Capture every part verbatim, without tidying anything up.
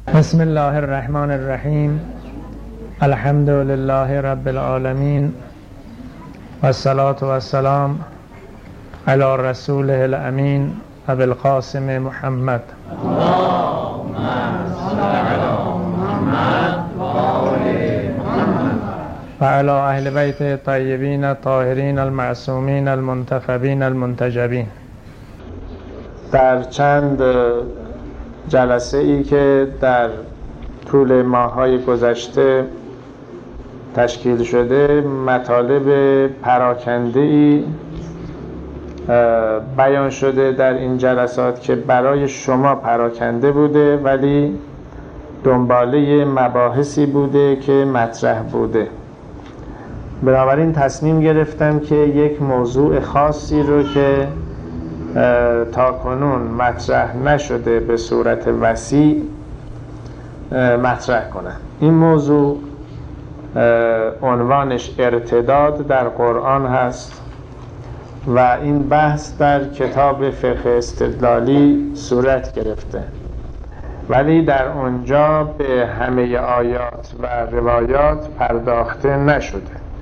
بسم الله الرحمن الرحیم. الحمد لله رب العالمین و الصلاة و السلام علی رسوله الامین ابی القاسم محمد اللهم صل علی محمد و آل محمد و علی اهل بیت الطیبین الطاهرین المعصومین المنتخبین المنتجبین. در چند جلسه ای که در طول ماه‌های گذشته تشکیل شده، مطالب پراکنده‌ای بیان شده در این جلسات که برای شما پراکنده بوده، ولی دنباله مباحثی بوده که مطرح بوده. بنابراین تصمیم گرفتم که یک موضوع خاصی رو که تا کنون مطرح نشده به صورت وسیع مطرح کنم. این موضوع عنوانش ارتداد در قرآن هست و این بحث در کتاب فقه استدلالی صورت گرفته، ولی در اونجا به همه آیات و روایات پرداخته نشده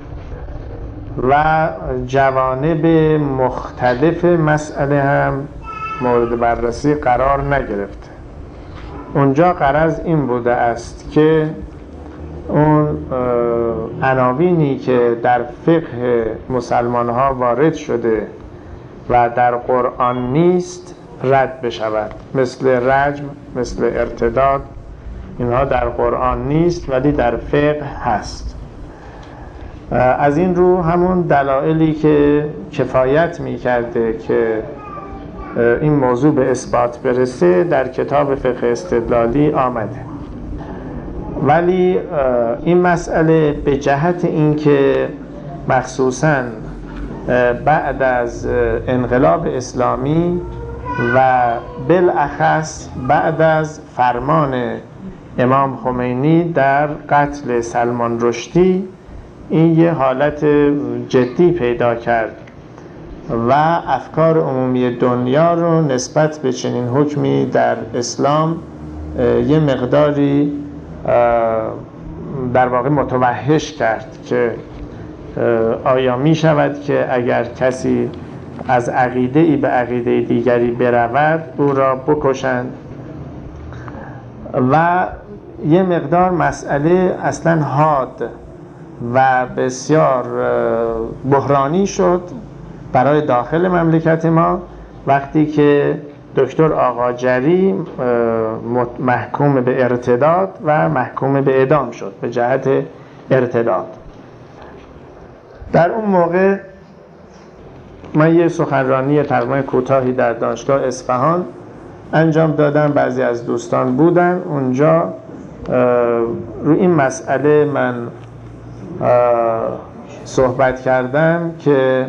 و جوانب مختلف مسئله هم مورد بررسی قرار نگرفته. اونجا غرض این بوده است که اون عناوینی که در فقه مسلمان ها وارد شده و در قرآن نیست رد بشود، مثل رجم، مثل ارتداد. اینها در قرآن نیست ولی در فقه هست. از این رو همون دلایلی که کفایت می کرده که این موضوع به اثبات برسه در کتاب فقه استدلالی آمده، ولی این مسئله به جهت اینکه مخصوصاً بعد از انقلاب اسلامی و بالاخص بعد از فرمان امام خمینی در قتل سلمان رشدی، این یه حالت جدی پیدا کرد و افکار عمومی دنیا رو نسبت به چنین حکمی در اسلام یه مقداری در واقع متوحش کرد که آیا می شود که اگر کسی از عقیده ای به عقیده دیگری برود او را بکشند، و یه مقدار مسئله اصلا حاد و بسیار بحرانی شد برای داخل مملکت ما وقتی که دکتر آقاجری محکوم به ارتداد و محکوم به اعدام شد به جهت ارتداد. در اون موقع من یه سخنرانی تقریبا کوتاهی در دانشگاه اصفهان انجام دادم، بعضی از دوستان بودن اونجا. روی این مسئله من صحبت کردم که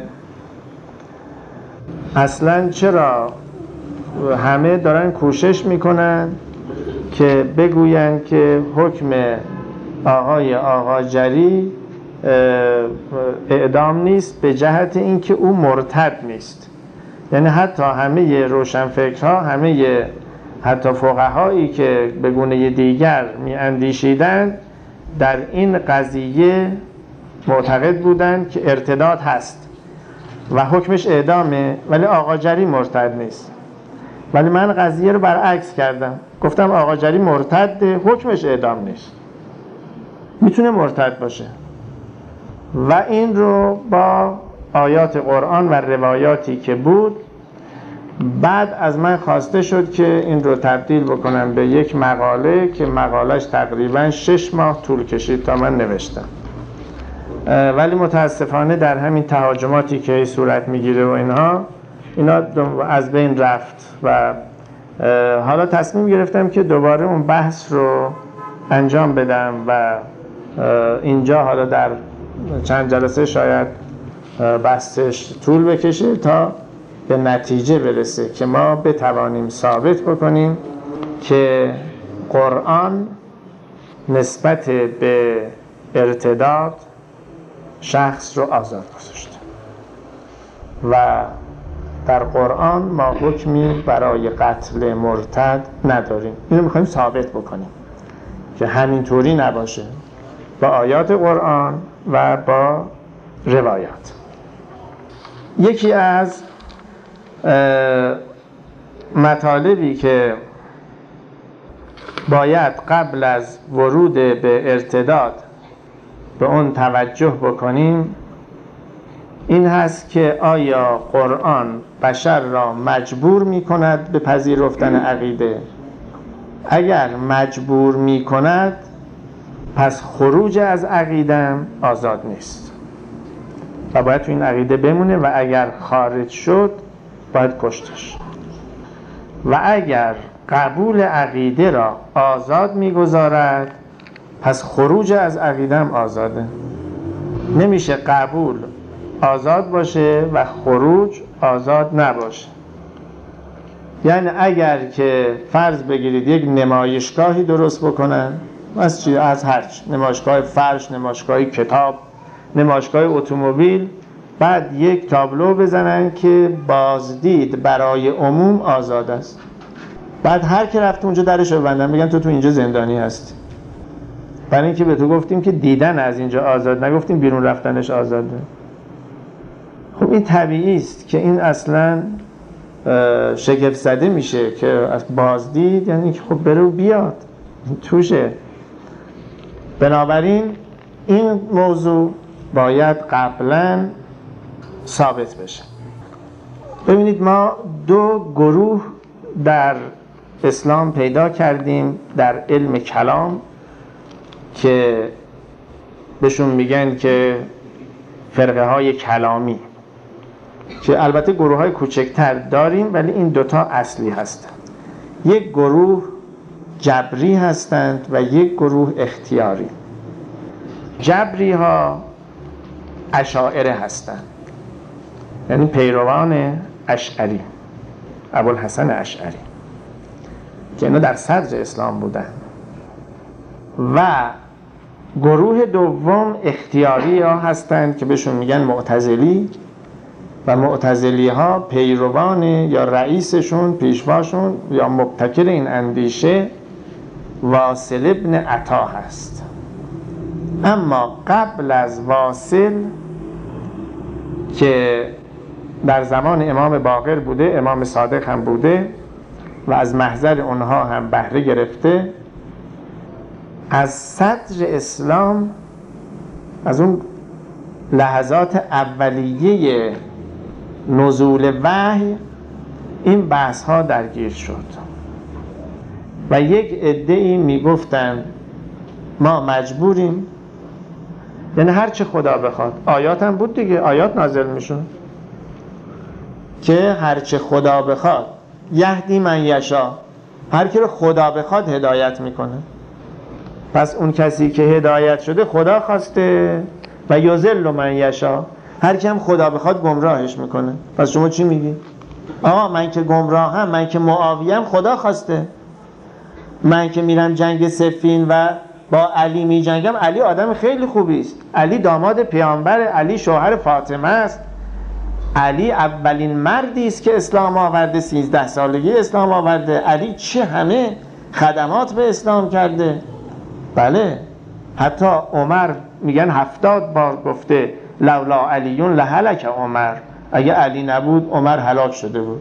اصلا چرا همه دارن کوشش میکنن که بگوین که حکم آقای آقاجری اعدام نیست به جهت اینکه او مرتد نیست. یعنی حتی همه روشنفکرها، همه حتی فقهایی که به گونه دیگر می اندیشیدن در این قضیه معتقد بودند که ارتداد هست و حکمش اعدامه، ولی آقاجری مرتد نیست. ولی من قضیه رو برعکس کردم، گفتم آقاجری مرتد، حکمش اعدام نیست، میتونه مرتد باشه. و این رو با آیات قرآن و روایاتی که بود، بعد از من خواسته شد که این رو تبدیل بکنم به یک مقاله که مقالش تقریبا شش ماه طول کشید تا من نوشتم، ولی متاسفانه در همین تهاجماتی که صورت میگیره و اینها اینا از بین رفت و حالا تصمیم گرفتم که دوباره اون بحث رو انجام بدم و اینجا حالا در چند جلسه شاید بحثش طول بکشه تا به نتیجه برسه که ما بتوانیم ثابت بکنیم که قرآن نسبت به ارتداد شخص رو آزاد گذاشته و در قرآن ما حکمی برای قتل مرتد نداریم. اینو میخوایم ثابت بکنیم. که همینطوری نباشه، با آیات قرآن و با روایات. یکی از مطالبی که باید قبل از ورود به ارتداد به اون توجه بکنیم این هست که آیا قرآن بشر را مجبور می کند به پذیرفتن عقیده؟ اگر مجبور می کند پس خروج از عقیدم آزاد نیست و باید تو این عقیده بمونه و اگر خارج شد باید کشتش. و اگر قبول عقیده را آزاد می‌گذارد پس خروج از عقیدم آزاده. نمیشه قبول آزاد باشه و خروج آزاد نباشه. یعنی اگر که فرض بگیرید یک نمایشگاهی درست بکنن، از چی؟ از هر چی، نمایشگاه فرش، نمایشگاه کتاب، نمایشگاه اتومبیل، بعد یک تابلو بزنن که بازدید برای عموم آزاد است، بعد هر کی رفت اونجا درش رو ببندن بگن تو تو اینجا زندانی هستی، برای اینکه به تو گفتیم که دیدن از اینجا آزاد، نگفتیم بیرون رفتنش آزاده. خب این طبیعی است که این اصلا شگفت زده میشه که از بازدید، یعنی که خب بره و بیاد توشه. بنابراین این موضوع باید قبلا ثابت بشه. ببینید ما دو گروه در اسلام پیدا کردیم در علم کلام که بهشون میگن که فرقه های کلامی، که البته گروه های کوچکتر داریم ولی این دوتا اصلی هستند. یک گروه جبری هستند و یک گروه اختیاری. جبری ها اشاعره هستند، یعنی پیروان اشعری، ابوالحسن اشعری که اینا در صدر اسلام بودن. و گروه دوم اختیاری ها هستند که بهشون میگن معتزلی، و معتزلی ها پیروان یا رئیسشون، پیشواشون یا مبتکر این اندیشه واصل ابن عطا هست. اما قبل از واصل که در زمان امام باقر بوده، امام صادق هم بوده و از محضر اونها هم بهره گرفته، از صدر اسلام، از اون لحظات اولیه نزول وحی، این بحث ها درگیر شد و یک عده‌ای میگفتن ما مجبوریم، یعنی هر چه خدا بخواد، آیات هم بود دیگه، آیات نازل میشون که هر چه خدا بخواد یهدی من یشا، هر کی رو خدا بخواد هدایت میکنه. پس اون کسی که هدایت شده خدا خواسته، و یضل من یشا، هر کی هم خدا بخواد گمراهش میکنه. پس شما چی میگی؟ آقا من که گمراهم، من که معاویم، خدا خواسته. من که میرم جنگ صفین و با علی می جنگم، علی آدم خیلی خوبی است، علی داماد پیامبر، علی شوهر فاطمه است، علی اولین مردی است که اسلام آورده، سیزده سالگی اسلام آورده، علی چه همه خدمات به اسلام کرده. بله، حتی عمر میگن هفتاد بار گفته لولا علیون لهلک عمر، اگه علی نبود عمر هلاک شده بود.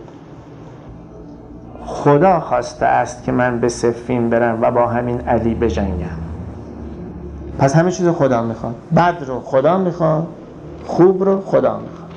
خدا خواسته است که من به صفین برم و با همین علی بجنگم. پس همه چیز خدا میخواد، بد رو خدا میخواد، خوب رو خدا میخواد.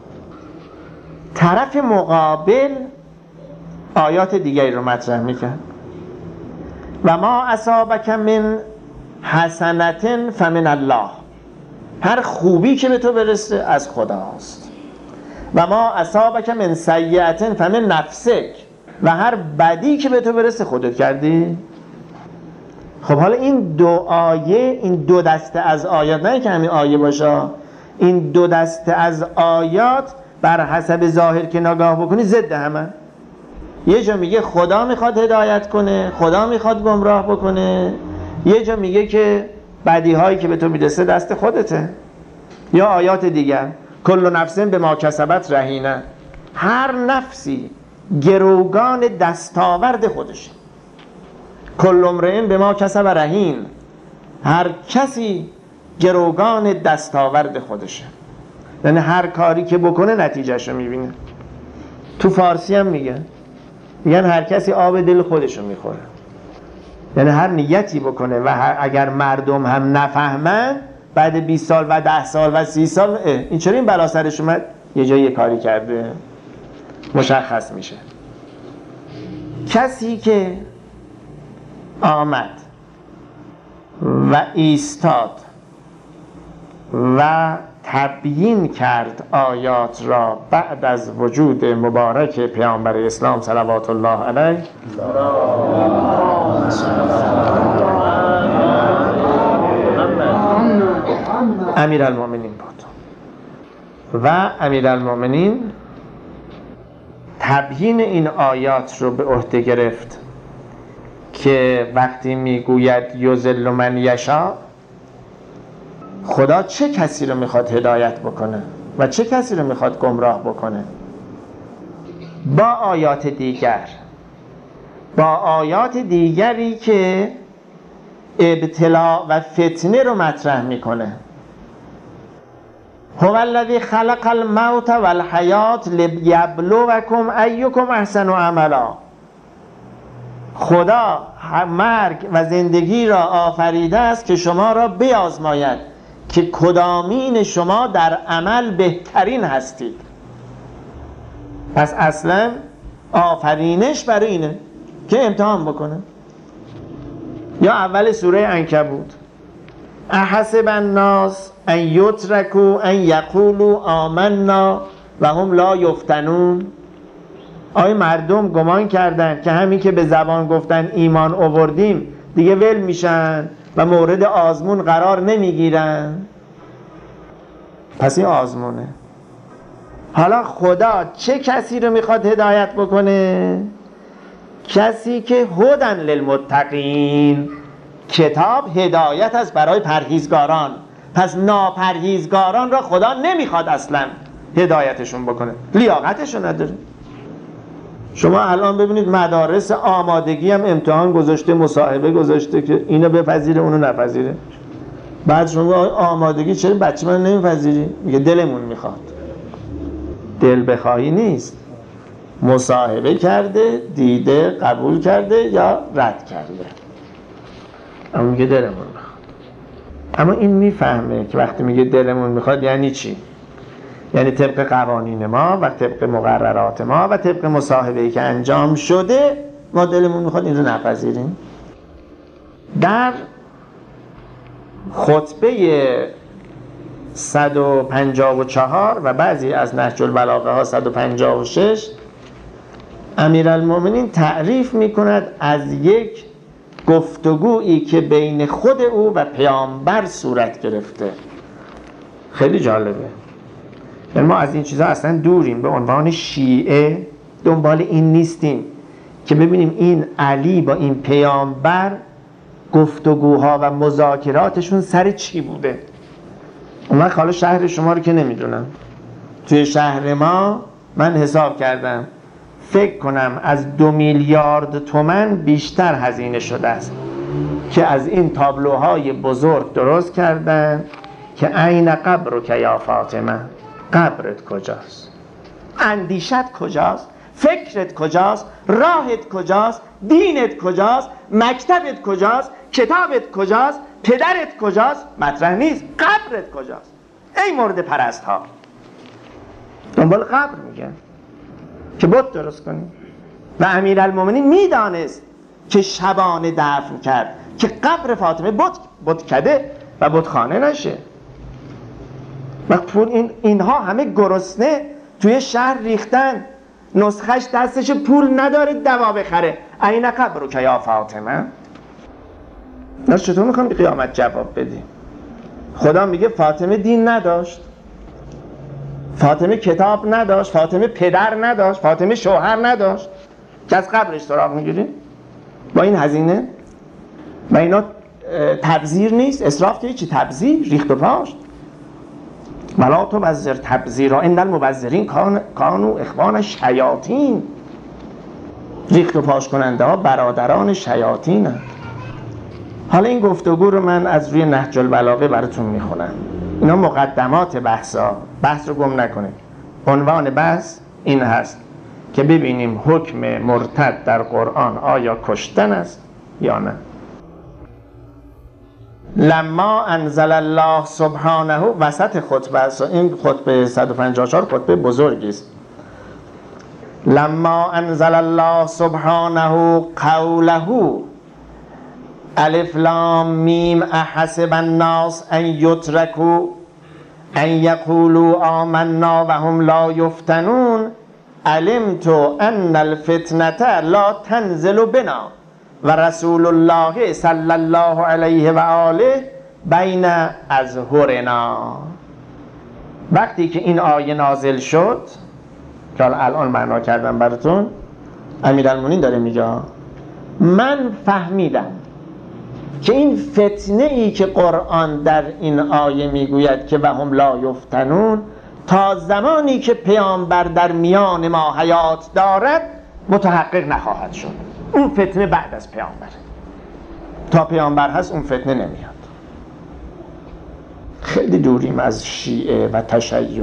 طرف مقابل آیات دیگری رو مطرح میکرد. و ما اصابک من حسنة فمن الله، هر خوبی که به تو برسه از خداست. و ما اصابک من سیئة فمن نفسک، و هر بدی که به تو برسه خودت کردی. خب حالا این دو آیه، این دو دسته از آیات، نه که همین آیه باشه، این دو دسته از آیات بر حسب ظاهر که نگاه بکنی ضد همه. یه جا میگه خدا میخواد هدایت کنه، خدا میخواد گمراه بکنه، یه جا میگه که بدی هایی که به تو میرسه دست خودته. یا آیات دیگر کل نفس به ما کسبت رهینه، هر نفسی گروگان دستاورد خودشه. کل امرئ بما کسب رهین، هر کسی گروگان دستاورد خودشه، یعنی هر کاری که بکنه نتیجهشو میبینه. تو فارسی هم میگن میگن هر کسی آب دل خودشو میخوره، یعنی هر نیتی بکنه و اگر مردم هم نفهمن بعد بیست سال و ده سال و سی سال این چرا این بلا سرش اومد، یه جایی یه کاری کرده، مشخص میشه. کسی که آمد و ایستاد و تبیین کرد آیات را بعد از وجود مبارک پیامبر اسلام صلوات الله علیه، امیرالمومنین بود و امیرالمومنین تبیین این آیات رو به عهده گرفت که وقتی میگوید یضل من یشاء، خدا چه کسی رو میخواد هدایت بکنه و چه کسی رو میخواد گمراه بکنه. با آیات دیگر، با آیات دیگری که ابتلا و فتنه رو مطرح میکنه. هو الذی خلق الموت والحیات لیبلوکم ایکم احسن عملا. خدا مرگ و زندگی را آفریده است که شما را بیازماید که کدامین شما در عمل بهترین هستید. پس اصلا آفرینش برای اینه که امتحان بکنه. یا اول سوره عنکبوت، احسب الناس ان یترکوا ان یقولوا آمنا و هم لا یفتنون. آیا مردم گمان کردن که همین که به زبان گفتن ایمان آوردیم دیگه ول میشن و مورد آزمون قرار نمیگیرن؟ پس این آزمونه. حالا خدا چه کسی رو میخواد هدایت بکنه؟ کسی که هدن للمتقین، کتاب هدایت است برای پرهیزگاران. پس ناپرهیزگاران را خدا نمیخواد اصلا هدایتشون بکنه، لیاقتشون نداره. شما الان ببینید مدارس آمادگی هم امتحان گذاشته، مصاحبه گذاشته که اینو بپذیره اونو نپذیره. بعد شما آمادگی چرا بچه من نمیپذیری؟ میگه دلمون میخواد. دل بخواهی نیست، مصاحبه کرده، دیده، قبول کرده یا رد کرده، اما میگه دلمون میخواد. اما این میفهمه که وقتی میگه دلمون میخواد یعنی چی؟ یعنی طبق قوانین ما و طبق مقررات ما و طبق مصاحبه‌ای که انجام شده ما دلمون میخواد این رو نپذیریم. در خطبه صد و پنجاه و چهار و بعضی از نهج البلاغه ها صد و پنجاه و شش امیرالمومنین تعریف میکند از یک گفتگویی که بین خود او و پیامبر صورت گرفته. خیلی جالبه. یعنی ما از این چیزها اصلا دوریم، به عنوان شیعه دنبال این نیستیم که ببینیم این علی با این پیامبر گفتگوها و مذاکراتشون سر چی بوده. اون وقت حالا شهر شما رو که نمیدونم، توی شهر ما من حساب کردم فکر کنم از دو میلیارد تومن بیشتر هزینه شده است که از این تابلوهای بزرگ درست کردن که عین قبرک یا فاطمه، قبرت کجاست، اندیشت کجاست، فکرت کجاست، راهت کجاست، دینت کجاست، مکتبت کجاست، کتابت کجاست، پدرت کجاست، مطرح نیست. قبرت کجاست؟ ای مورد پرست ها، دنبال قبر میگن که بت درست کنیم. و امیرالمومنین میدانست که شبانه دفن کرد که قبر فاطمه بت بت کده و بتخانه نشه. و پول این اینها همه گرسنه توی شهر ریختن، نسخش دستش پول نداره دوا بخره. عین قبرک یا فاطمه. ناز چطور میخوام قیامت جواب بدیم؟ خدا میگه فاطمه دین نداشت، فاطمه کتاب نداشت، فاطمه پدر نداشت، فاطمه شوهر نداشت، که از قبرش سراغ میگیریم با این هزینه. و اینا تبذیر نیست، اسراف که چی؟ تبذیر، ریخت و پاشت. ولا تبذر تبذیرا ان المبذرین کانوا اخوان الشیاطین. ریخت و پاش کننده ها برادران شیاطینند. حالا این گفتگو رو من از روی نهج البلاغه براتون میخونم. اینا مقدمات بحثا، بحث رو گم نکنید. عنوان بحث این هست که ببینیم حکم مرتد در قرآن آیا کشتن است یا نه. لما انزل الله سبحانه، وسط خطبه است، این خطبه صد و پنجاه و چهار خطبه بزرگی است. لما انزل الله سبحانه قوله الف لام میم احسب الناس ان یترکوا ان یقولوا آمنا وهم لا یفتنون علمت ان الفتنة لا تنزل بنا و رسول الله صلی الله علیه و آله بین اظهرنا. وقتی که این آیه نازل شد که الان معنا کردم براتون، امیرالمومنین داره میگه من فهمیدم که این فتنه ای که قرآن در این آیه میگوید که و هم لا یفتنون، تا زمانی که پیامبر در میان ما حیات دارد متحقق نخواهد شد. اون فتنه بعد از پیامبر، تا پیامبر هست اون فتنه نمیاد. خیلی دوریم از شیعه و تشیع.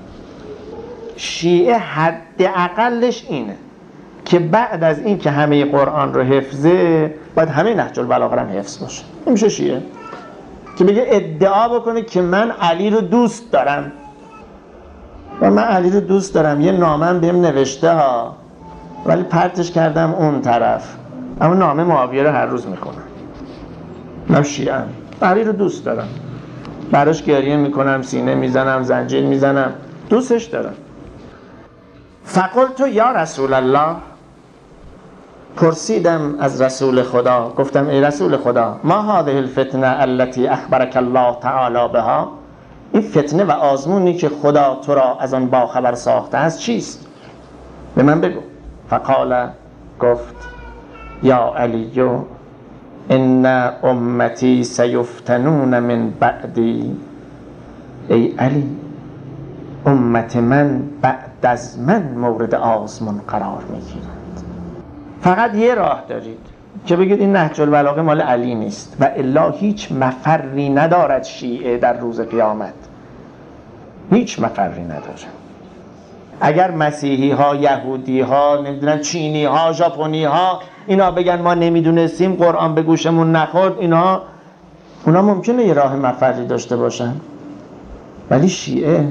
شیعه حداقلش اینه که بعد از این که همه قرآن رو حفظه باید همه نهج البلاغه هم حفظ باشه. این میشه شیعه که بگه ادعا بکنه که من علی رو دوست دارم و من علی رو دوست دارم، یه نامه بهم نوشته ها ولی پرتش کردم اون طرف، اما نامه معاویه رو هر روز میخونم. من شیعه ام، علی رو دوست دارم، براش گریه میکنم، سینه میزنم، زنجیر میزنم، دوستش دارم. فقلت یا رسول الله، پرسیدم از رسول خدا، گفتم ای رسول خدا ما هذه الفتنه التي اخبرك الله تعالی بها، این فتنه و آزمونی که خدا تو را از آن باخبر ساخته است چیست؟ به من بگو. فقال، گفت یا علی ان امتی سیفتنون من بعدی، ای علی امت من بعد از من مورد آزمون قرار میگیرند. فقط یه راه دارید که بگید این نهج البلاغه مال علی نیست و الا هیچ مفری ندارد شیعه در روز قیامت، هیچ مفری نداره. اگر مسیحی ها، یهودی ها، نمیدونم چینی ها، ژاپنی ها اینا بگن ما نمیدونستیم قرآن به گوشمون نخورد، اینا اونا ممکنه یه راه مفری داشته باشن، ولی شیعه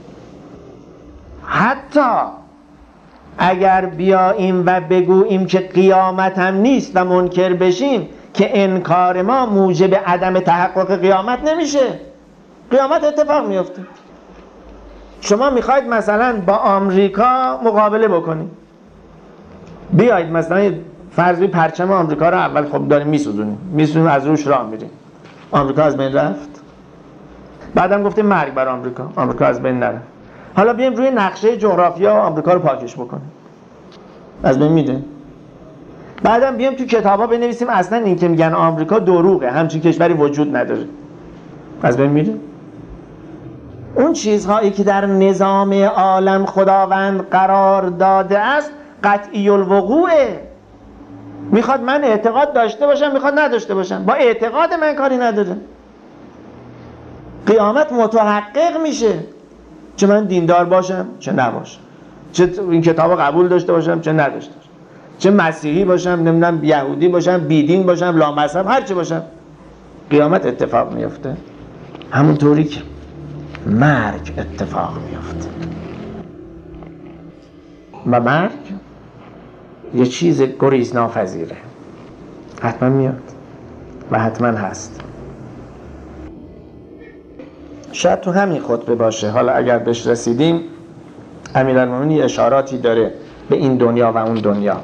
حتی اگر بیاییم و بگوییم که قیامت هم نیست و منکر بشیم که انکار ما موجب عدم تحقق قیامت نمیشه. قیامت اتفاق میفته. شما میخواید مثلا با آمریکا مقابله بکنید، بیایید مثلا فرض پرچم آمریکا رو اول خب داریم میسوزونیم میسوزونیم از روش راه میریم، آمریکا از بین رفت، بعدم گفتیم مرگ بر آمریکا، آمریکا از بین نره. حالا بیایم روی نقشه جغرافیا آمریکا رو پاکش بکنیم، از بین میده. بعدم بیایم تو کتابا بنویسیم اصلا این که میگن آمریکا دروغه، همچین کشوری وجود نداره، از بین میده. اون چیزهایی که در نظام عالم خداوند قرار داده است قطعی الوقوعه. میخواد من اعتقاد داشته باشم، میخواد نداشته باشم، با اعتقاد من کاری نداره. قیامت متحقق میشه، چه من دیندار باشم چه نباشم، چه این کتاب قبول داشته باشم چه نداشته باشم، چه مسیحی باشم نمیدونم یهودی باشم، بیدین باشم، لامذهب، هر چه باشم، قیامت اتفاق میفته. همونطوری که مرگ اتفاق میفته و مرگ یه چیز گریز ناپذیره، حتما میاد و حتما هست. شاید تو همین خطبه باشه، حالا اگر بهش رسیدیم امیرالمومنین اشاراتی داره به این دنیا و اون دنیا.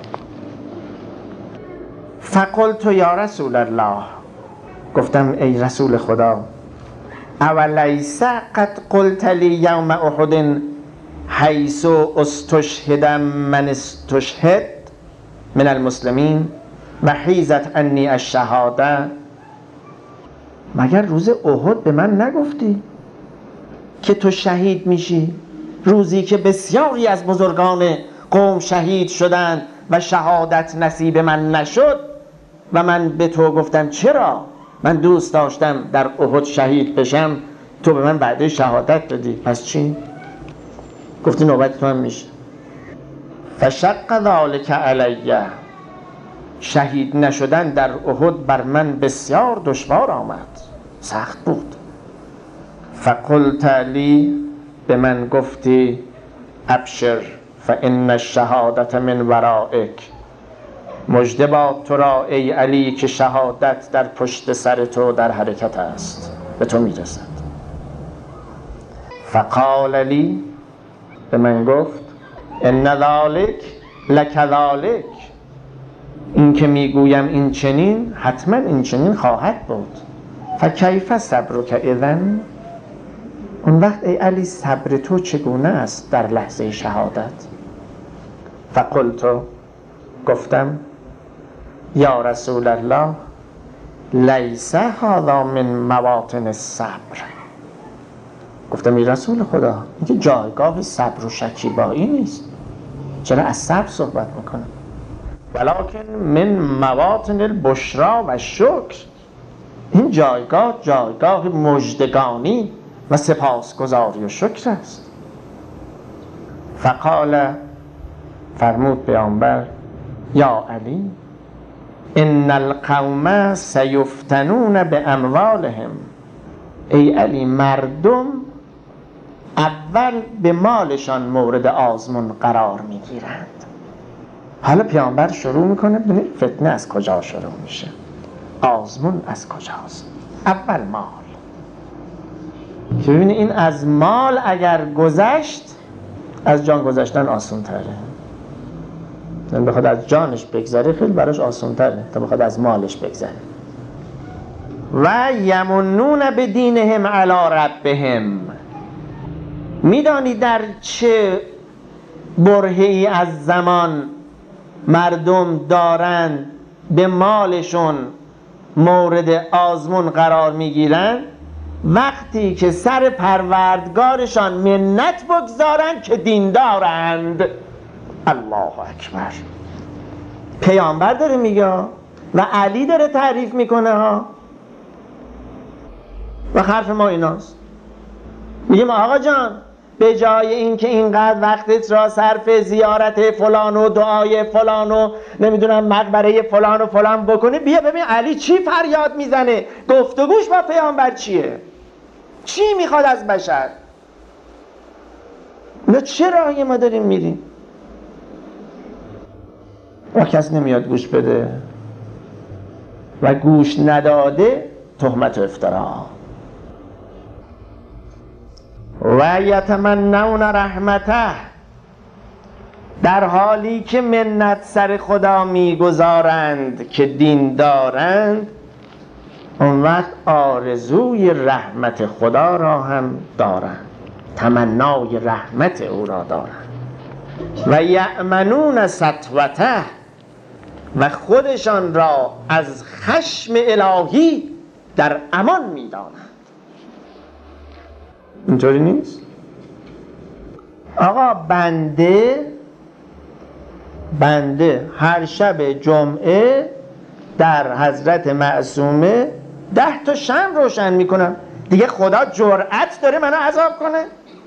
فقلت یا رسول الله، گفتم ای رسول خدا اولیس قد قلت لی یوم احد حیث استشهد من استشهد من المسلمین و حیزت انی الشهاده، مگر روز احد به من نگفتی که تو شهید میشی؟ روزی که بسیاری از بزرگان قوم شهید شدند و شهادت نصیب من نشد و من به تو گفتم چرا؟ من دوست داشتم در احد شهید بشم، تو به من بعد شهادت دادی، پس چی؟ گفتی نوبت تو هم میشه. فشق ذلک علیه، شهید نشدن در احد بر من بسیار دشوار آمد، سخت بود. فقلت لی، به من گفتی ابشر فان الشهادة من ورائک، مژده باد تو را ای علی که شهادت در پشت سر تو در حرکت است، به تو میرسد. فقال لی، به من گفت ان ذلک لکذلک، این که میگویم این چنین حتما این چنین خواهد بود. فکیف صبرک اذن، اون وقت ای علی صبر تو چگونه است در لحظه شهادت؟ فقلت، گفتم یا رسول الله لیس هذا من مواطن الصبر، گفتم ای رسول خدا این که جایگاه صبر و شکیبایی نیست، چرا از صبر صحبت میکنم؟ ولکن من مواطن البشرا و شکر، این جایگاه جایگاه مژدگانی و سپاسگزاری و شکر است. فقال، فرمود پیامبر یا علی ان القوم سیفتنون باموالهم، ای علی مردم اول به مالشان مورد آزمون قرار میگیرند. حالا پیامبر شروع میکنه، ببینید فتنه از کجا شروع میشه، آزمون از کجاست؟ اول مال. که ببینید این از مال اگر گذشت از جان گذشتن آسان تره، یعنی بخواد از جانش بگذره خیلی براش آسان تره تا بخواد از مالش بگذره. و یمنون به دینهم علی ربهم، میدانی در چه برهه‌ای از زمان مردم دارن به مالشون مورد آزمون قرار میگیرن؟ وقتی که سر پروردگارشان منت بگذارن که دیندارند. الله اکبر. پیامبر داره میگه و علی داره تعریف میکنه ها، و حرف ما ایناست. میگیم آقا جان به جای این که اینقدر وقتت را صرف زیارت فلان و دعای فلان و نمیدونم مقبره فلان و فلان بکنی، بیا ببین علی چی فریاد میزنه، گفتگوش با پیامبر چیه، چی میخواد از بشر. نه چه راهی ما داریم میریم و کس نمیاد گوش بده و گوش نداده تهمت و افترا. و یتمنون رحمته، در حالی که منت سر خدا میگذارند که دین دارند، اون وقت آرزوی رحمت خدا را هم دارند، تمنای رحمت او را دارند. و یأمنون سطوته، و خودشان را از خشم الهی در امان میدانند. اینطوری نیست؟ آقا بنده بنده هر شب جمعه در حضرت معصومه ده تا شمع روشن میکنم، دیگه خدا جرأت داره منو عذاب کنه؟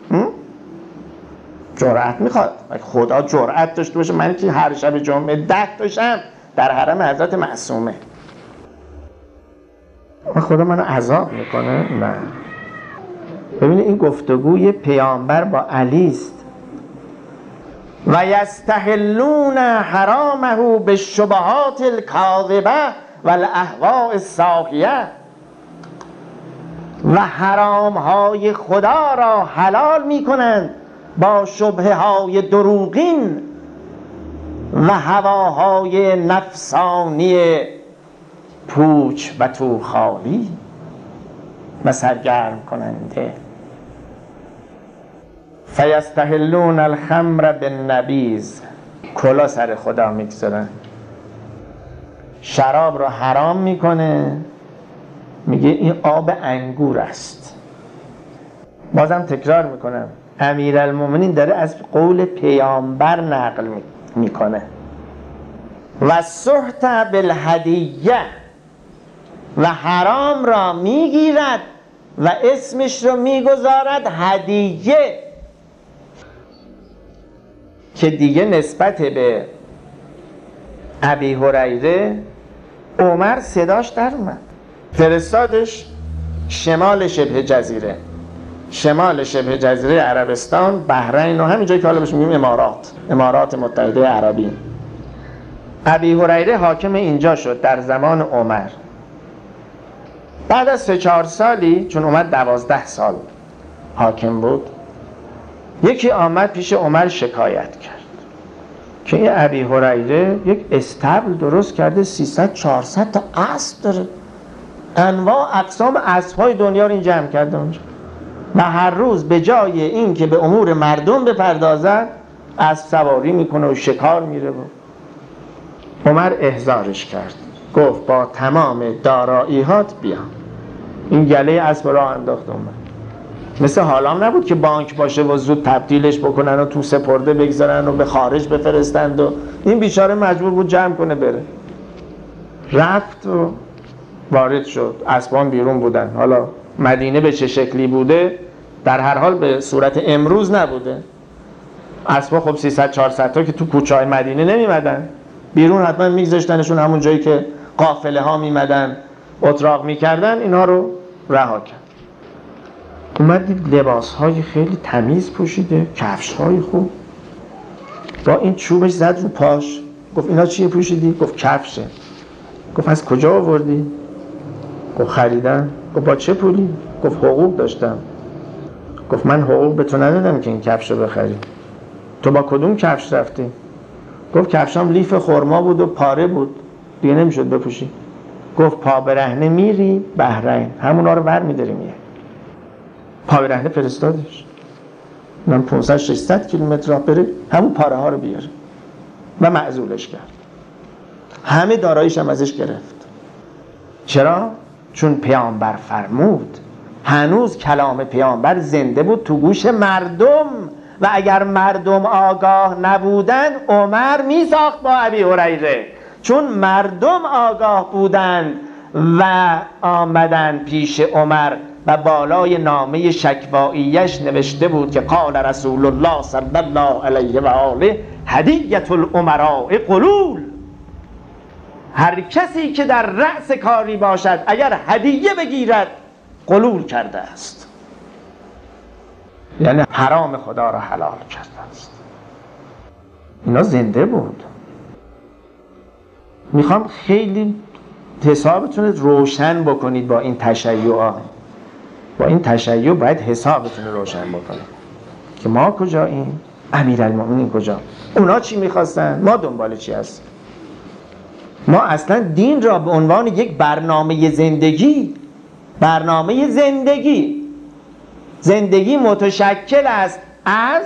جرأت میخواد؟ خدا جرأت داشته باشه من که هر شب جمعه ده تا شمع در حرم حضرت معصومه، خدا منو عذاب میکنه؟ نه. ببینید این گفتگوی پیامبر با علی است. و یستحلون حرامه بالشبهات الکاذبه والاهواء الساقیه، و حرام های خدا را حلال میکنند با شبهه های دروغین و هواهای نفسانی پوچ و تو خالی و سرگرم کننده. فیستحلون الخمر بالنبیذ، کلا سر خدا میگذارن، شراب رو حرام میکنه، میگه این آب انگور است. بازم تکرار میکنم امیرالمومنین داره از قول پیامبر نقل میکنه، و سحت بالهدیه و حرام را میگیرد و اسمش رو میگذارد هدیه، که دیگه نسبت به ابی هریره عمر صداش در اومد، فرستادش شمال شبه جزیره، شمال شبه جزیره عربستان، بحرین و همین جایی که حالا بهش میگیم امارات، امارات متحده عربی. ابی هریره حاکم اینجا شد در زمان عمر. بعد از سه چهار سالی، چون عمر دوازده سال حاکم بود، یکی آمد پیش عمر شکایت کرد که این ابی هریره یک استبل درست کرده، سیصد چهارصد تا اسب داره، انواع اقسام اسب‌های دنیا رو این جمع کرده اونجا و هر روز به جای این که به امور مردم بپردازد اسب سواری میکنه و شکار میره. و عمر احضارش کرد، گفت با تمام دارایی‌هات بیا. این گله اسب راه انداخت عمر. مثل حالام نبود که بانک باشه و زود تبدیلش بکنن و تو سپرده بگذارن و به خارج بفرستند و این بیچاره مجبور بود جمع کنه بره. رفت و وارد شد، اسبان بیرون بودن. حالا مدینه به چه شکلی بوده در هر حال به صورت امروز نبوده. اسبا خب سیصد چهارصد تا که تو کوچه‌های مدینه نمیمدن، بیرون حتما میگذاشتنشون همون جایی که قافله ها میمدن اتراق میکردن، اینا رو رها کرد. اومد دید لباس های خیلی تمیز پوشیده، کفش های خوب، با این چوبش زد رو پاش. گفت اینا چیه پوشیدی؟ گفت کفشه. گفت از کجا آوردی؟ گفت خریدم. گفت با چه پولی؟ گفت حقوق داشتم. گفت من حقوق به تو ندادم که این کفش رو بخری. تو با کدوم کفش رفتی؟ گفت کفشام لیف خرما بود و پاره بود، دیگه نمیشد بپوشی. گفت پا برهنه میری بحرین، همونا رو بر میداری میه. پا برهنه فرستادش، من پانصد ششصد کیلومتر راه بره همون پاره ها رو بیاره و معزولش کرد. همه داراییش هم ازش گرفت. چرا؟ چون پیامبر فرمود، هنوز کلام پیامبر زنده بود تو گوش مردم و اگر مردم آگاه نبودن عمر میساخت با ابی هریره. چون مردم آگاه بودند و آمدن پیش عمر و بالای نامه شکواییش نوشته بود که قال رسول الله صلی الله علیه و آله هدیة الامراء قلول، هر کسی که در رأس کاری باشد اگر هدیه بگیرد قلول کرده است، یعنی حرام خدا را حلال کرده است. اینا زنده بود. میخوام خیلی حسابتون روشن بکنید با این تشیعات. با این تشیع باید حسابتون روشن بکنید که ما کجاییم، امیرالمومنین کجا، اونا چی میخواستن، ما دنبال چی هستیم. ما اصلا دین را به عنوان یک برنامه زندگی، برنامه زندگی زندگی متشکل است از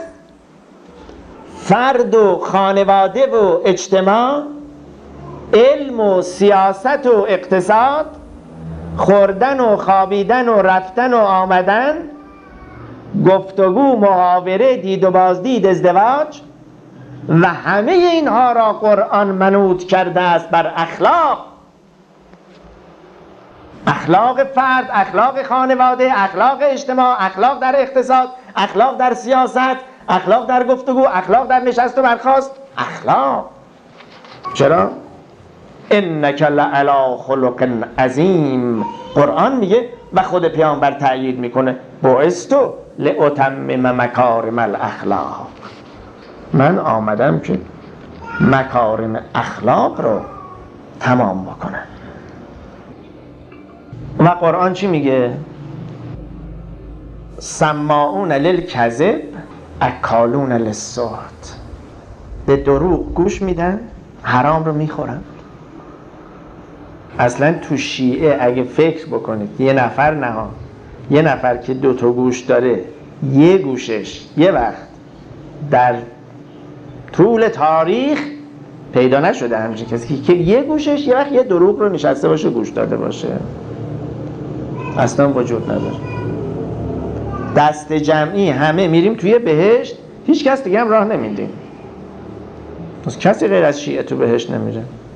فرد و خانواده و اجتماع، علم و سیاست و اقتصاد، خوردن و خوابیدن و رفتن و آمدن، گفتگو، محاوره، دید و بازدید، ازدواج، و همه اینها را قرآن منوط کرده است بر اخلاق. اخلاق فرد، اخلاق خانواده، اخلاق اجتماع، اخلاق در اقتصاد، اخلاق در سیاست، اخلاق در گفتگو، اخلاق در نشست و برخاست. اخلاق. چرا؟ انک لعلی خلق عظیم. قرآن میگه و خود پیامبر تأیید میکنه بعثت لاتمم مکارم الاخلاق، من آمدم که مکارم اخلاق رو تمام بکنم. و قرآن چی میگه؟ سماعون للکذب اکالون للسحت، به دروغ گوش میدن، حرام رو میخورن. اصلا تو شیعه اگه فکر بکنید یه نفر نه یه نفر که دو تا گوش داره، یه گوشش یه وقت در طول تاریخ پیدا نشده همچین کسی که یه گوشش یه وقت یه دروغ رو نشسته باشه گوش داده باشه، اصلا وجود نداره. دست جمعی همه میریم توی بهشت، هیچ کس دیگه هم راه نمیدیم. کسی غیر از شیعه تو بهشت نمیره.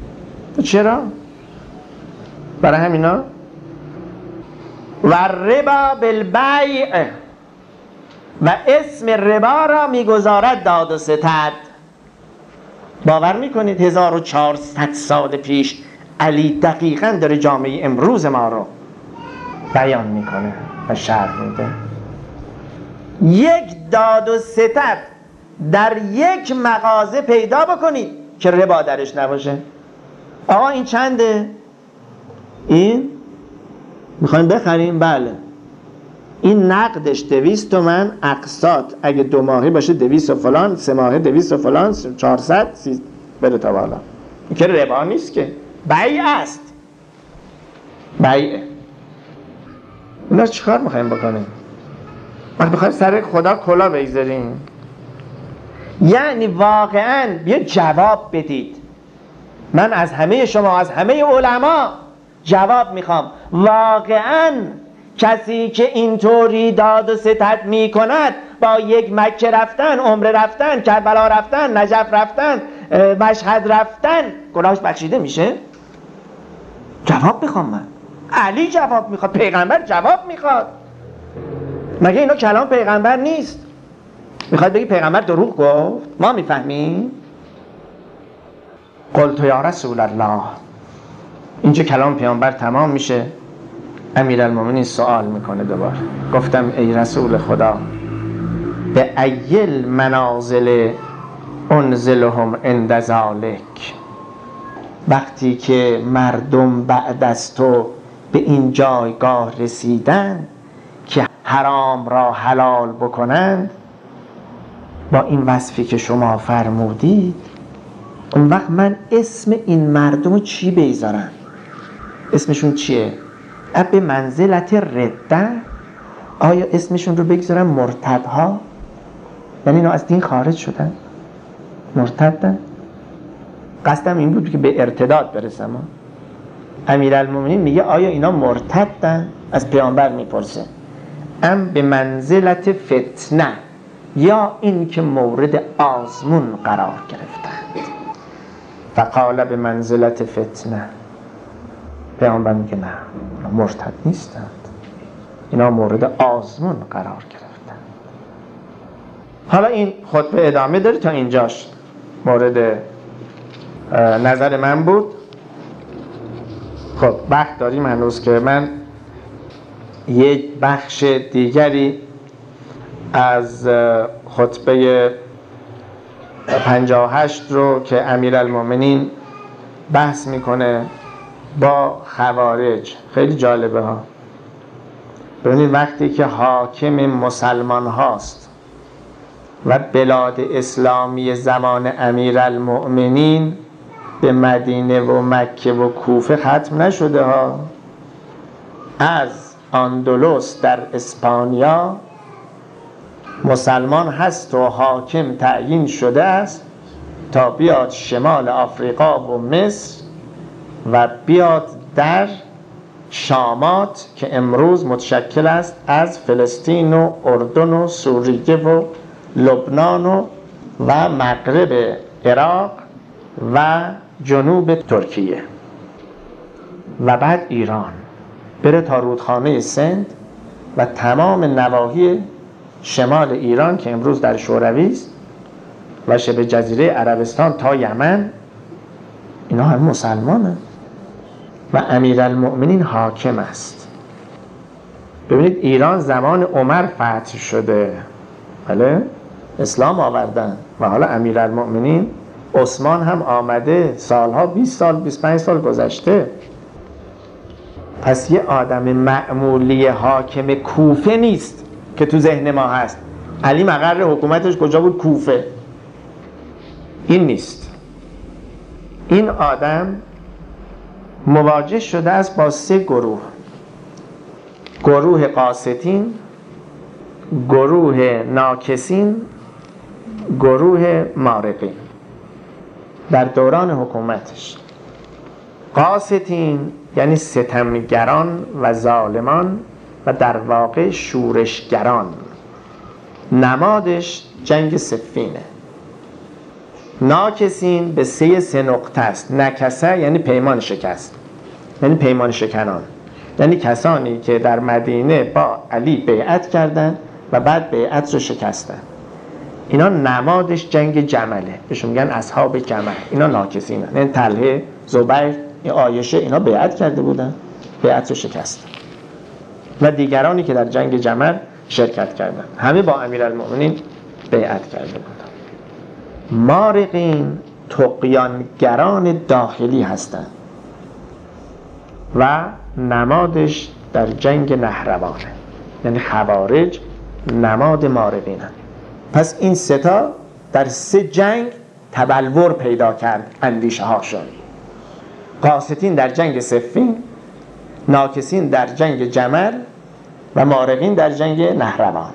چرا؟ برای همینا و ربا بالبیع و اسم ربا را میگذارد داد و ستد. باور میکنید هزار و چهارصد سال پیش علی دقیقاً داره جامعه امروز ما رو بیان میکنه و شرح میده. یک داد و ستد در یک مغازه پیدا بکنید که ربا درش نباشه. آقا این چنده؟ این میخوایم بخریم؟ بله. این نقدش دویست تومن، اقساط اگه دو ماهی باشه دویست و فلان، سه ماهی دویست و فلان، چهارصد سی بره تا بالا. این که ربا نیست که، بیع است. بیعه. اینا چیکار میخوایم بکنیم؟ وقتی بخوایم سر خدا کلا بگذاریم، یعنی واقعا بیا جواب بدید. من از همه شما، از همه علما جواب میخوام. واقعا کسی که اینطوری داد و ستد میکند، با یک مکه رفتن، عمره رفتن، کربلا رفتن، نجف رفتن، مشهد رفتن، گناهش بخشیده میشه؟ جواب میخوام من. علی جواب میخواد، پیغمبر جواب میخواد. مگه اینا کلام پیغمبر نیست؟ میخواد بگی پیغمبر دروغ گفت؟ ما میفهمیم؟ قلت یا رسول الله. اینجا کلام پیغمبر تمام میشه. امیرالمومنین سوال میکنه دوباره. گفتم ای رسول خدا، به ایل منازل انزلهم عند ذالک، وقتی که مردم بعد از تو به این جایگاه رسیدن که حرام را حلال بکنند با این وصفی که شما فرمودید، اون وقت من اسم این مردم رو چی بذارم؟ اسمشون چیه؟ به منزلت رده؟ آیا اسمشون رو بگذارم مرتدها؟ یعنی اینا از دین خارج شدن؟ مرتدن؟ قصدم این بود که به ارتداد برسم. امیرالمومنین میگه آیا اینا مرتدن؟ از پیامبر میپرسه. ام به منزلت فتنه، یا این که مورد آزمون قرار گرفتند؟ فقال به منزلت فتنه. پیامبر میگه نه، مرتد نیستند، اینا مورد آزمون قرار گرفتند. حالا این خطبه ادامه داره، تا اینجاش مورد نظر من بود. خب وقت داریم هنوز که من یک بخش دیگری از خطبه پنجاه و هشت رو که امیرالمومنین بحث میکنه با خوارج، خیلی جالبه ها. ببینید وقتی که حاکم مسلمان هاست و بلاد اسلامی زمان امیرالمؤمنین به مدینه و مکه و کوفه ختم نشده ها، از اندلس در اسپانیا مسلمان هست و حاکم تعیین شده است تا بیاد شمال آفریقا و مصر و بیاد در شامات که امروز متشکل است از فلسطین و اردن و سوریه و لبنان و, و مغرب عراق و جنوب ترکیه و بعد ایران، بره تا رودخانه سند و تمام نواحی شمال ایران که امروز در شوروی است و شبه جزیره عربستان تا یمن، اینا هم مسلمانه و امیرالمؤمنین حاکم است. ببینید ایران زمان عمر فتح شده، بله اسلام آوردن و حالا امیرالمؤمنین عثمان هم آمده، سالها بیست سال بیست و پنج سال گذشته. پس یه آدم معمولی حاکم کوفه نیست که تو ذهن ما هست. علی مقر حکومتش کجا بود؟ کوفه. این نیست. این آدم مواجه شده است با سه گروه: گروه قاسطین، گروه ناکسین، گروه مارقین در دوران حکومتش. قاسطین یعنی ستمگران و ظالمان و در واقع شورشگران. نمادش جنگ صفینه. ناکسین به سه سه نقطه است. نکسه یعنی پیمان شکست، یعنی پیمان شکنان، یعنی کسانی که در مدینه با علی بیعت کردن و بعد بیعت رو شکستن. اینا نمادش جنگ جمله، بهشون میگن اصحاب جمل. اینا ناکسین هستن. یعنی طلحه، زبیر، عایشه، اینا بیعت کرده بودن، بیعت رو شکستن. و دیگرانی که در جنگ جمل شرکت کردن، همه با امیرالمؤمنین بیعت کرده بودن. مارقین طغیانگران داخلی هستند و نمادش در جنگ نهروانه، یعنی خوارج نماد مارقین هست. پس این سه تا در سه جنگ تبلور پیدا کرد اندیشه هاشون. قاسطین در جنگ صفین، ناکسین در جنگ جمل و مارقین در جنگ نهروان.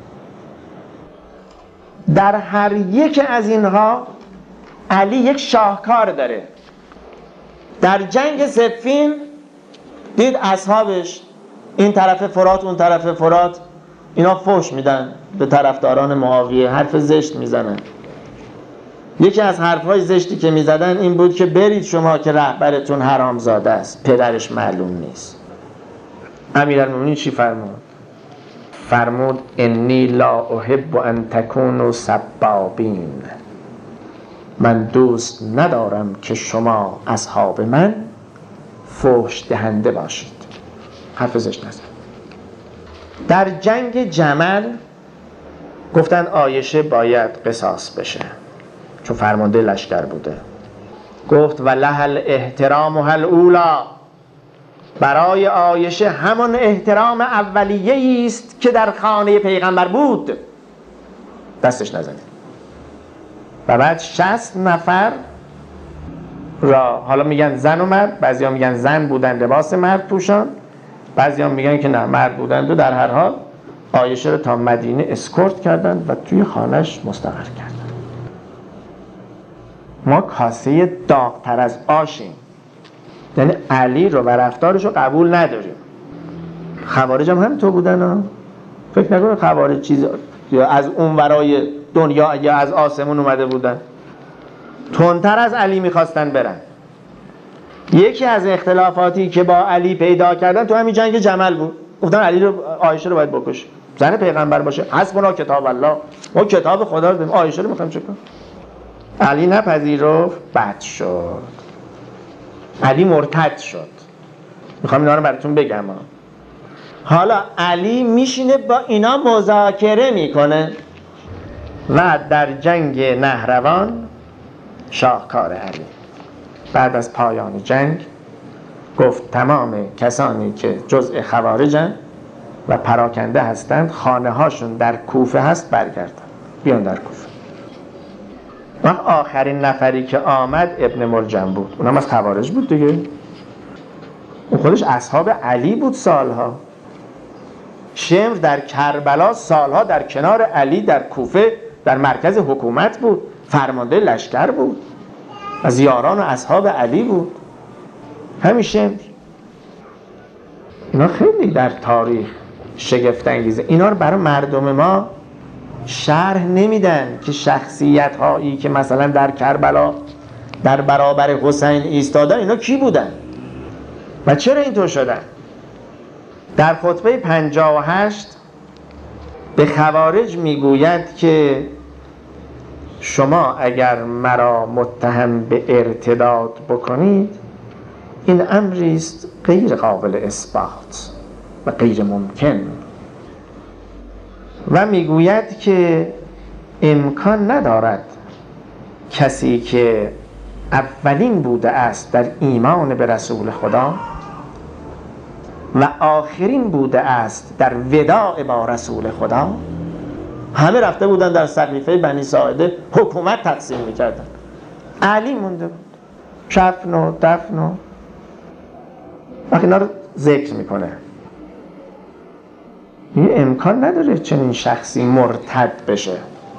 در هر یک از اینها علی یک شاهکار داره. در جنگ صفین دید اصحابش این طرف فرات اون طرف فرات اینا فحش میدن به طرفداران معاویه، حرف زشت میزنن. یکی از حرفهای زشتی که میزدن این بود که برید شما که رهبرتون حرامزاده است، پدرش معلوم نیست. امیرالمومنین چی فرمود؟ فرمود انی لا احب ان تکونوا سبابین، من دوست ندارم که شما اصحاب من فحش دهنده باشید. حرف زشت نزد. در جنگ جمل گفتن عایشه باید قصاص بشه چون فرمانده لشکر بوده. گفت و لهل احترام هل اولا، برای عایشه همان احترام اولیه‌ای است که در خانه پیغمبر بود. دستش نزنید. و بعد شصت نفر را، حالا میگن زن و مرد، بعضی ها میگن زن بودن لباس مرد پوشان، بعضی ها میگن که نه مرد بودن. و در هر حال عایشه رو تا مدینه اسکورت کردن و توی خانهش مستقر کردن. ما کاسه داغ‌تر از آشیم، یعنی علی رو و رفتارش رو قبول نداریم. خوارج هم همینطور بودن ها. فکر نکنه خوارج چیز یا از اون ورای دنیا یا از آسمون اومده بودن. تندتر از علی میخواستن برن. یکی از اختلافاتی که با علی پیدا کردن تو همین جنگ جمل بود. گفتن علی رو، عایشه رو باید بکشیم، زن پیغمبر باشه، حسبنا کتاب الله، ما کتاب خدا رو داریم، عایشه رو میخوایم چیکار؟ علی نپذیرفت، بد شد. علی مرتد شد. میخوام اینا رو براتون بگم. حالا علی میشینه با اینا مذاکره میکنه و در جنگ نهروان شاهکار علی بعد از پایان جنگ گفت تمام کسانی که جزء خوارجن و پراکنده هستند خانه هاشون در کوفه هست برگردن، بیان در کوفه. و آخرین نفری که آمد ابن ملجم بود، اونم از خوارج بود دیگه. اون خودش اصحاب علی بود سالها. شمر در کربلا سالها در کنار علی در کوفه در مرکز حکومت بود، فرمانده لشکر بود، از یاران و اصحاب علی بود. همین شمر. اینا خیلی در تاریخ شگفت انگیزه. اینا رو برای مردم ما شرح نمیدن که شخصیت هایی که مثلا در کربلا در برابر حسین ایستادن اینا کی بودن و چرا اینطور شدن. در خطبه پنجاه و هشت به خوارج میگوید که شما اگر مرا متهم به ارتداد بکنید این امری است غیر قابل اثبات و غیر ممکن. و میگوید که امکان ندارد کسی که اولین بوده است در ایمان به رسول خدا و آخرین بوده است در وداع با رسول خدا، همه رفته بودن در سقیفه بنی ساعده حکومت تقسیم میکردن، علی مونده بود، کفن و دفن و اینا رو ذکر میکنه. این امکان نداره چنین شخصی مرتد بشه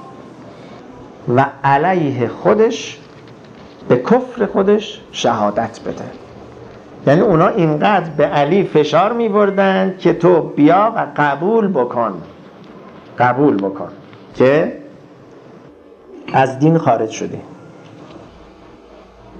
و علیه خودش به کفر خودش شهادت بده. یعنی اونا اینقدر به علی فشار می بردن که تو بیا و قبول بکن، قبول بکن که از دین خارج شدی.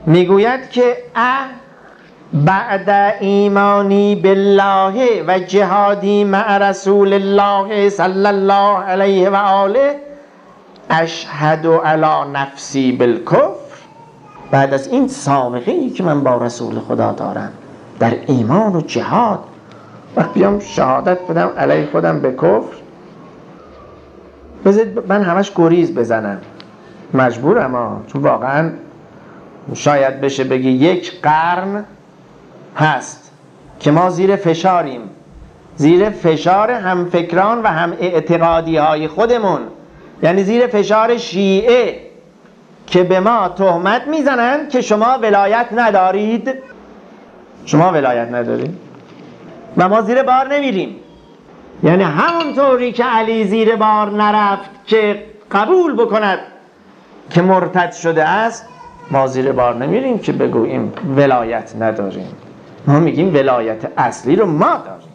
میگوید که اه بعد ایمانی بالله و جهادی مع رسول الله صلی الله علیه و آله اشهد علی نفسی بالکفر. بعد از این سابقه ای که من با رسول خدا دارم در ایمان و جهاد، وقت بیام شهادت بدم علیه خودم به کفر، بذارید من همش گریز بزنم، مجبورم ها، چون واقعا شاید بشه بگی یک قرن هست که ما زیر فشاریم، زیر فشار هم فکران و هم اعتقادی های خودمون، یعنی زیر فشار شیعه که به ما تهمت میزنن که شما ولایت ندارید، شما ولایت ندارید و ما زیر بار نمیریم. یعنی همونطوری که علی زیر بار نرفت که قبول بکند که مرتد شده است، ما زیر بار نمیریم که بگوییم ولایت نداریم. ما میگیم ولایت اصلی رو ما داریم،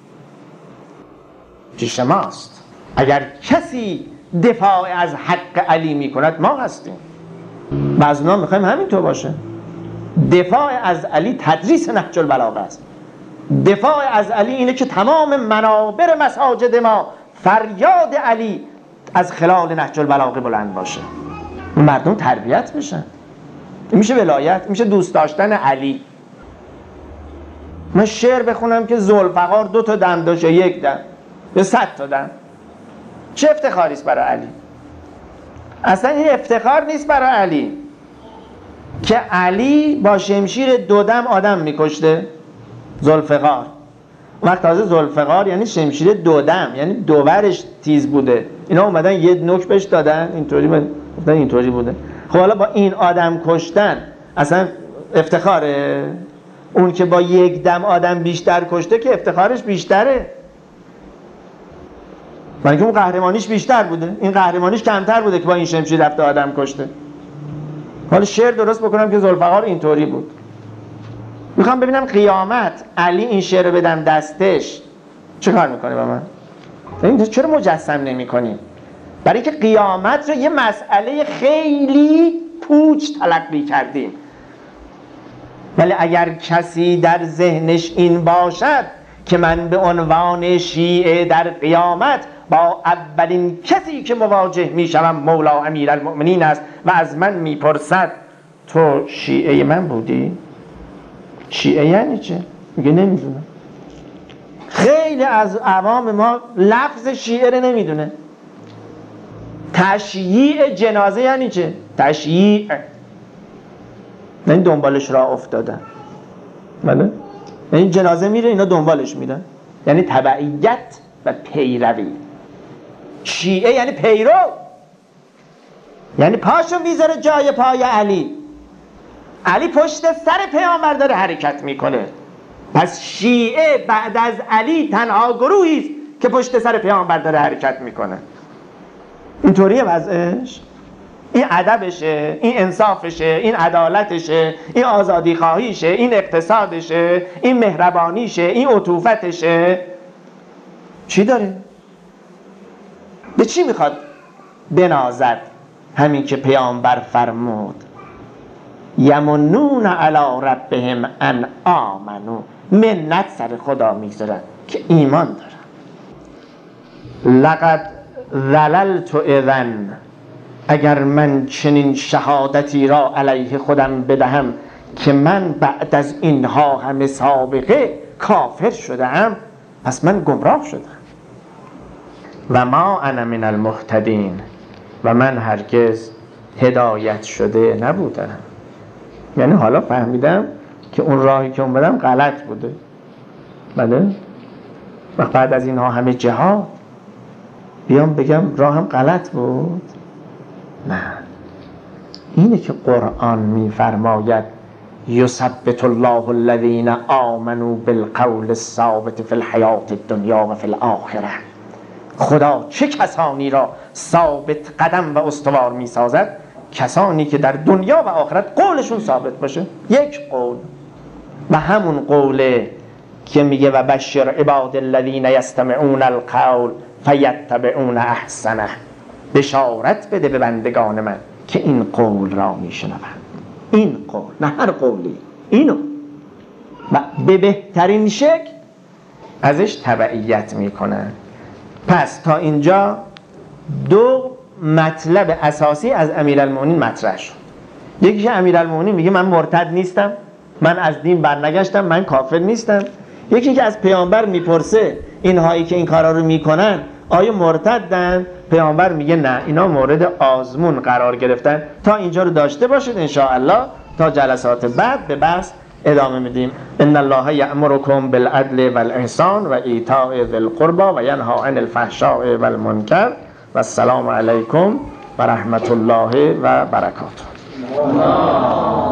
پیش ماست. اگر کسی دفاع از حق علی میکند ما هستیم و از اونا میخوایم همینطور باشه. دفاع از علی تدریس نهج البلاغه است. دفاع از علی اینه که تمام منابر مساجد ما فریاد علی از خلال نهج البلاغه بلند باشه، مردم تربیت بشن. میشه ولایت، میشه دوست داشتن علی. من شعر بخونم که ذوالفقار دو تا دم داشت یا یک دم یا صد تا دم، چه افتخاری است برای علی؟ اصلا این افتخار نیست برای علی که علی با شمشیر دو دم آدم میکشته. ذوالفقار وقت تازه ذوالفقار یعنی شمشیر دو دم، یعنی دوورش تیز بوده، اینا اومدن یه نوک بهش دادن، اینطوری گفتن اینطوری بوده. خب حالا با این آدم کشتن اصلا افتخاره؟ اون که با یک دم آدم بیشتر کشته که افتخارش بیشتره، من که اون قهرمانیش بیشتر بوده، این قهرمانیش کمتر بوده که با این شمشیر رفته آدم کشته. حالا شعر درست بکنم که ذوالفقار اینطوری بود. میخوام ببینم قیامت علی این شعر رو بدم دستش چه کار میکنه با من؟ این چرا مجسم نمی کنیم؟ برای که قیامت رو یه مسئله خیلی پوچ تلقی کردیم. ولی اگر کسی در ذهنش این باشد که من به عنوان شیعه در قیامت با اولین کسی که مواجه میشم مولا امیرالمؤمنین است و از من میپرسد تو شیعه من بودی؟ شیعه یعنی چه؟ میگه نمیدونم. خیلی از عوام ما لفظ شیعه رو نمیدونه. تشییع جنازه یعنی چه؟ تشییع یعنی دنبالش را افتادن. بله؟ یعنی جنازه میره اینا دنبالش میرن، یعنی تبعیت و پیروی. شیعه یعنی پیرو، یعنی پاشو میذاره جای پای علی. علی پشت سر پیامبر داره حرکت میکنه، پس شیعه بعد از علی تنها گروهی است که پشت سر پیامبر داره حرکت میکنه. اینطوریه وضعش. این ادبشه، این انصافشه، این عدالتشه، این آزادی خواهیشه، این اقتصادشه، این مهربانیشه، این عطوفتشه. چی داره؟ به چی میخواد بنازد؟ همین که پیامبر فرمود یمنون علی ربهم ان آمنو، منت سر خدا میذارن که ایمان دارن. لقد ذللت اذن، اگر من چنین شهادتی را علیه خودم بدهم که من بعد از اینها همه سابقه کافر شدم، پس من گمراه شدم. و ما انا من المهتدین، و من هرگز هدایت شده نبودم. یعنی حالا فهمیدم که اون راهی که اومدم غلط بوده. بله؟ و بعد از اینها همه جهاد بیام بگم راهم غلط بود؟ نه. اینه که قرآن میفرماید یثبت الله الذین آمنوا بالقول الثابت فی الحیات الدنیا و فی الاخره. خدا چه کسانی را ثابت قدم و استوار میسازد؟ کسانی که در دنیا و آخرت قولشون ثابت باشه. یک قول، و همون قوله که میگه و بشر عباد الذین یستمعون القول فیتبعون احسنه. بشارت بده به بندگان من که این قول را میشنوند. این قول، نه هر قولی، اینو و به بهترین شکل ازش تبعیت میکنن. پس تا اینجا دو مطلب اساسی از امیرالمومنین مطرح شد. یکی که امیرالمومنین میگه من مرتد نیستم، من از دین برنگشتم، من کافر نیستم. یکی که از پیامبر میپرسه اینهایی که این کارا رو میکنن آیا مرتدن؟ پیامبر میگه نه، اینا مورد آزمون قرار گرفتن. تا اینجا رو داشته باشید ان شاء الله، تا جلسات بعد به بحث ادامه میدیم. ان الله یأمرکم بالعدل والاحسان و ایتاء ذی القربى و ینهی عن الفحشاء والمنکر و السلام علیکم و رحمت الله و برکاته.